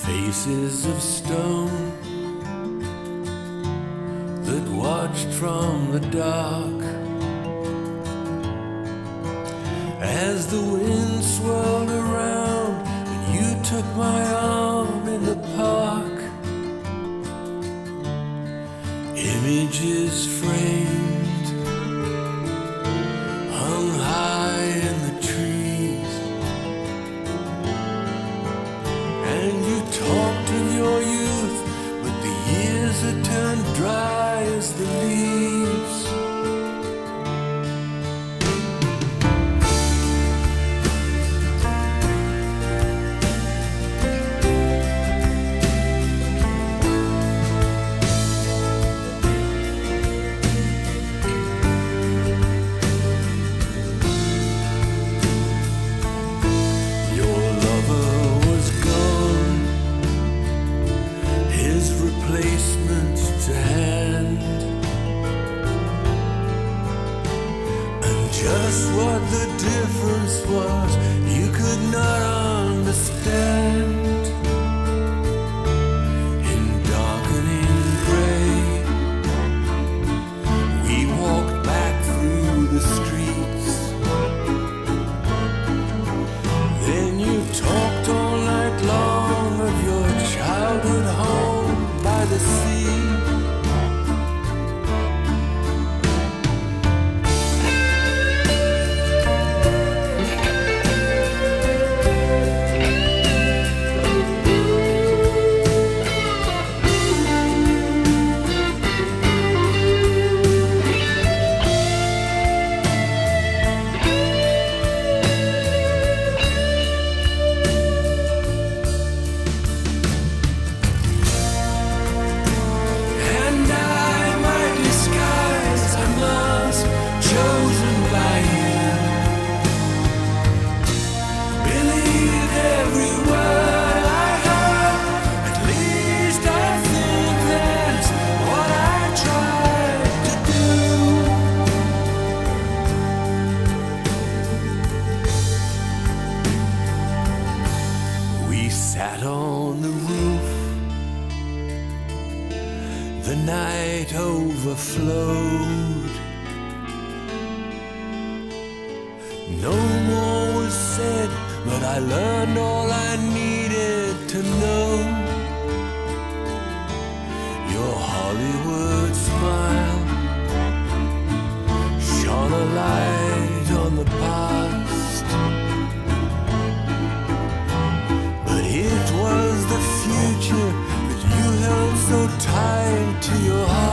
Faces of stone that watched from the dark as the wind swirled around and you took my arm in the park. Images framed, hung high in the trees, and you talked of your youth, but the years had turned dry as the leaves. Replacement to hand, and just what the difference was you could not understand. In darkening gray, we walked back through the streets. Then you talked all night long of your childhood home by the sea. Sat on the roof, the night overflowed. No more was said, but I learned all I needed to know. Your Hollywood smile shone a light on the past. It was the future that you held so tight to your heart.